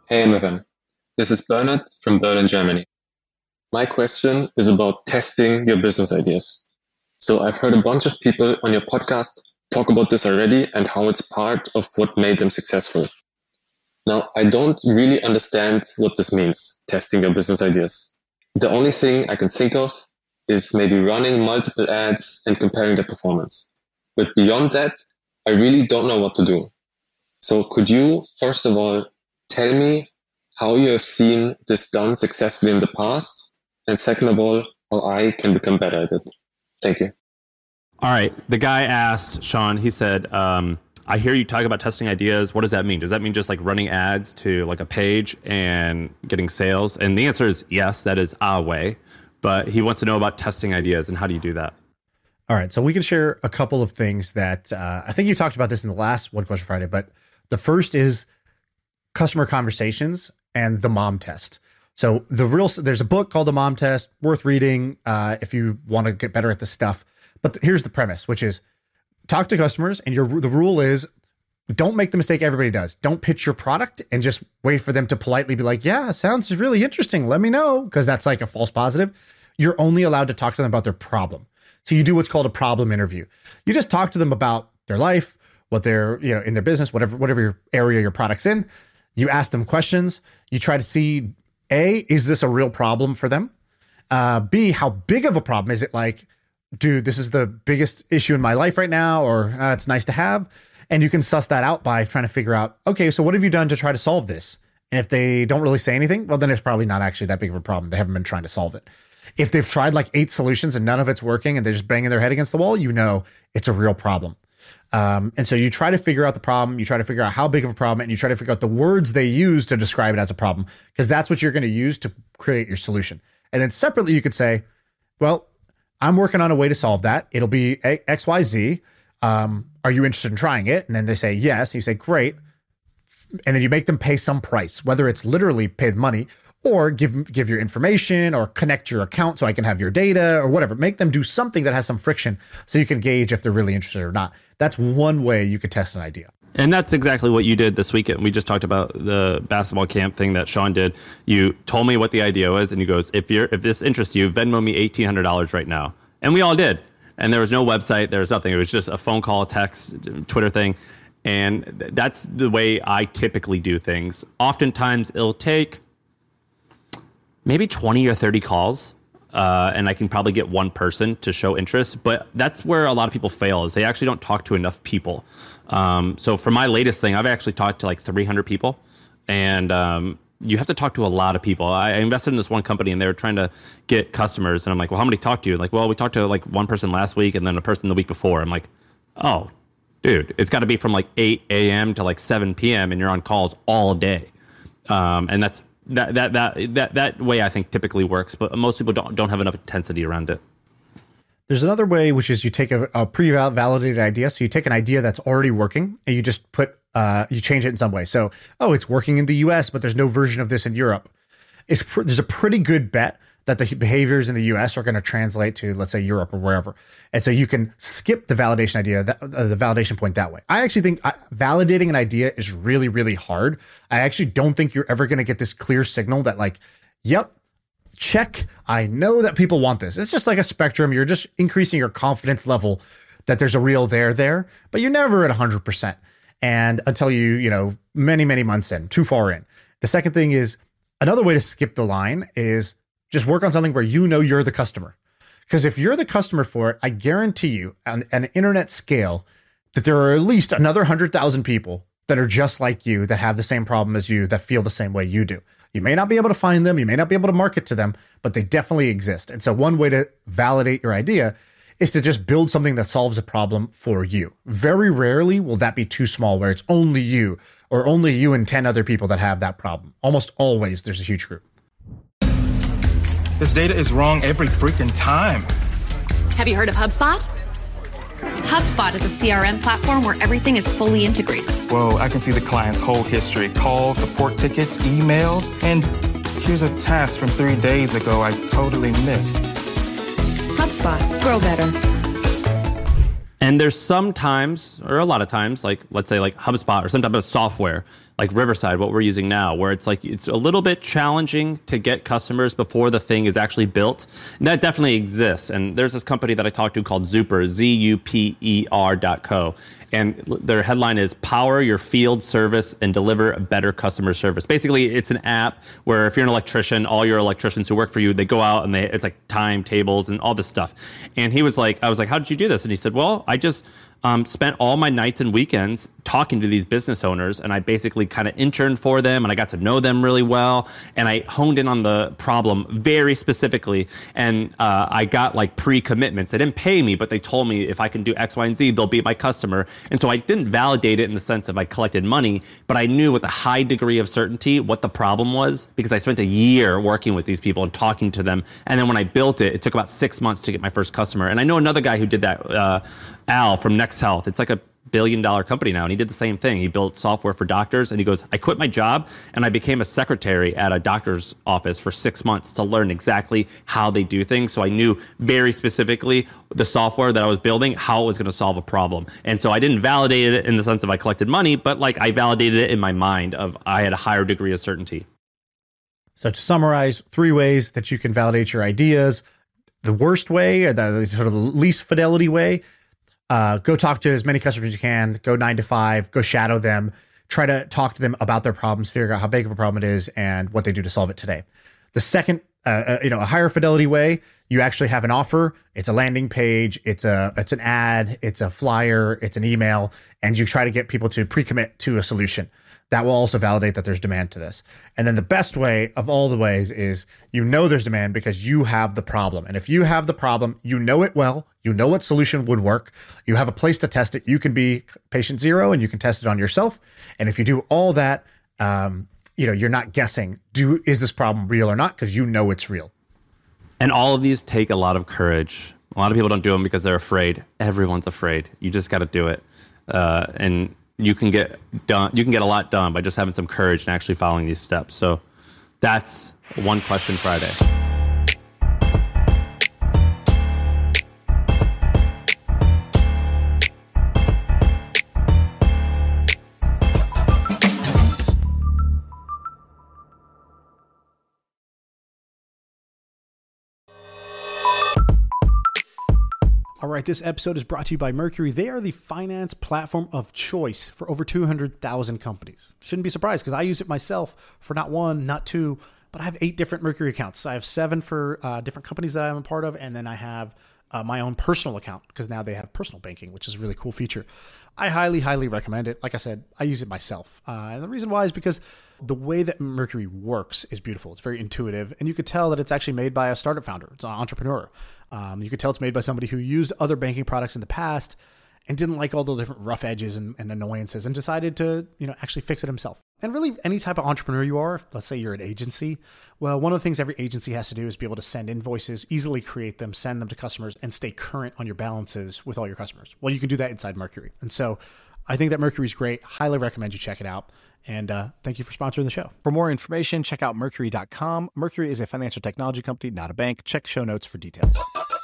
Hey MFM, this is Bernard from Berlin, Germany. My question is about testing your business ideas. So I've heard a bunch of people on your podcast talk about this already and how it's part of what made them successful. Now, I don't really understand what this means, testing your business ideas. The only thing I can think of is maybe running multiple ads and comparing the performance. But beyond that, I really don't know what to do. So could you, first of all, tell me how you have seen this done successfully in the past? And second of all, how I can become better at it. Thank you. All right. The guy asked, Sean, he said, I hear you talk about testing ideas. What does that mean? Does that mean just like running ads to like a page and getting sales? And the answer is yes, that is a way. But he wants to know about testing ideas and how do you do that? All right. So we can share a couple of things that I think you talked about this in the last One Question Friday, but the first is customer conversations and the mom test. So there's a book called The Mom Test, worth reading if you want to get better at this stuff. But here's the premise, which is talk to customers, and the rule is don't make the mistake everybody does. Don't pitch your product and just wait for them to politely be like, yeah, sounds really interesting. Let me know, because that's like a false positive. You're only allowed to talk to them about their problem. So you do what's called a problem interview. You just talk to them about their life, what they're, in their business, whatever your area your product's in. You ask them questions. You try to see, A, is this a real problem for them? B, how big of a problem is it? Like, dude, this is the biggest issue in my life right now, or it's nice to have. And you can suss that out by trying to figure out, okay, so what have you done to try to solve this? And if they don't really say anything, well, then it's probably not actually that big of a problem. They haven't been trying to solve it. If they've tried like 8 solutions and none of it's working and they're just banging their head against the wall, it's a real problem. And so you try to figure out the problem, you try to figure out how big of a problem, and you try to figure out the words they use to describe it as a problem, because that's what you're going to use to create your solution. And then separately, you could say, well, I'm working on a way to solve that. It'll be X, Y, Z. Are you interested in trying it? And then they say yes. And you say, great. And then you make them pay some price, whether it's literally pay the money or give your information or connect your account so I can have your data or whatever. Make them do something that has some friction so you can gauge if they're really interested or not. That's one way you could test an idea. And that's exactly what you did this weekend. We just talked about the basketball camp thing that Sean did. You told me what the idea was, and you goes, if this interests you, Venmo me $1,800 right now. And we all did. And there was no website. There was nothing. It was just a phone call, text, Twitter thing. And that's the way I typically do things. Oftentimes, it'll take maybe 20 or 30 calls. And I can probably get one person to show interest. But that's where a lot of people fail, is they actually don't talk to enough people. So for my latest thing, I've actually talked to like 300 people. And you have to talk to a lot of people. I invested in this one company and they were trying to get customers. And I'm like, well, how many talked to you? Like, well, we talked to like one person last week and then a person the week before. I'm like, oh, dude, it's got to be from like 8 a.m. to like 7 p.m. and you're on calls all day. And that's that way I think typically works, but most people don't have enough intensity around it. There's another way, which is you take a pre-validated idea. So you take an idea that's already working and you just you change it in some way. So, it's working in the US, but there's no version of this in Europe. There's a pretty good bet that the behaviors in the US are going to translate to, let's say, Europe or wherever. And so you can skip the validation idea, the validation point that way. I actually think validating an idea is really, really hard. I actually don't think you're ever going to get this clear signal that like, yep, check, I know that people want this. It's just like a spectrum. You're just increasing your confidence level that there's a real there, but you're never at 100%. And until many, many months in, too far in. The second thing is, another way to skip the line is just work on something where you're the customer. Because if you're the customer for it, I guarantee you on an internet scale that there are at least another 100,000 people that are just like you, that have the same problem as you, that feel the same way you do. You may not be able to find them, you may not be able to market to them, but they definitely exist. And so one way to validate your idea is to just build something that solves a problem for you. Very rarely will that be too small where it's only you or only you and 10 other people that have that problem. Almost always there's a huge group. This data is wrong every freaking time. Have you heard of HubSpot? HubSpot is a CRM platform where everything is fully integrated. Whoa, I can see the client's whole history, calls, support tickets, emails, and here's a task from 3 days ago I totally missed. HubSpot, grow better. And there's sometimes, or a lot of times, like let's say like HubSpot or some type of software, like Riverside, what we're using now, where it's like it's a little bit challenging to get customers before the thing is actually built. And that definitely exists. And there's this company that I talked to called Zuper, ZUPER.co. And their headline is Power Your Field Service and Deliver a Better Customer Service. Basically, it's an app where if you're an electrician, all your electricians who work for you, they go out and it's like timetables and all this stuff. And I was like, how did you do this? And he said, well, I just spent all my nights and weekends talking to these business owners, and I basically kind of interned for them, and I got to know them really well, and I honed in on the problem very specifically, and I got like pre-commitments. They didn't pay me, but they told me if I can do X, Y, and Z, they'll be my customer. And so I didn't validate it in the sense of I collected money, but I knew with a high degree of certainty what the problem was, because I spent a year working with these people and talking to them. And then when I built it, it took about 6 months to get my first customer. And I know another guy who did that, Al from Next Health. It's like a billion-dollar company now, and he did the same thing. He built software for doctors, and he goes, I quit my job and I became a secretary at a doctor's office for 6 months to learn exactly how they do things. So I knew very specifically the software that I was building, how it was going to solve a problem. And so I didn't validate it in the sense of I collected money, but like I validated it in my mind of I had a higher degree of certainty. So to summarize, 3 ways that you can validate your ideas. The worst way, or the sort of least fidelity way, go talk to as many customers as you can, go 9 to 5, go shadow them, try to talk to them about their problems, figure out how big of a problem it is and what they do to solve it today. The second, a higher fidelity way, you actually have an offer. It's a landing page. It's an ad. It's a flyer. It's an email, and you try to get people to pre-commit to a solution. That will also validate that there's demand to this. And then the best way of all the ways is there's demand because you have the problem. And if you have the problem, you know it well, you know what solution would work, you have a place to test it, you can be patient zero and you can test it on yourself. And if you do all that, you're not guessing, is this problem real or not? Because you know it's real. And all of these take a lot of courage. A lot of people don't do them because they're afraid. Everyone's afraid. You just got to do it. And you can get a lot done by just having some courage and actually following these steps. So that's One Question Friday. All right, this episode is brought to you by Mercury. They are the finance platform of choice for over 200,000 companies. Shouldn't be surprised because I use it myself for not 1, not 2, but I have 8 different Mercury accounts. I have 7 for different companies that I'm a part of, and then I have my own personal account because now they have personal banking, which is a really cool feature. I highly, highly recommend it. Like I said, I use it myself. And the reason why is because the way that Mercury works is beautiful. It's very intuitive, and you could tell that it's actually made by a startup founder. It's an entrepreneur. You could tell it's made by somebody who used other banking products in the past and didn't like all the different rough edges and annoyances and decided to, actually fix it himself. And really, any type of entrepreneur you are, let's say you're an agency, well, one of the things every agency has to do is be able to send invoices, easily create them, send them to customers, and stay current on your balances with all your customers. Well, you can do that inside Mercury. And so I think that Mercury is great. Highly recommend you check it out. And thank you for sponsoring the show. For more information, check out Mercury.com. Mercury is a financial technology company, not a bank. Check show notes for details.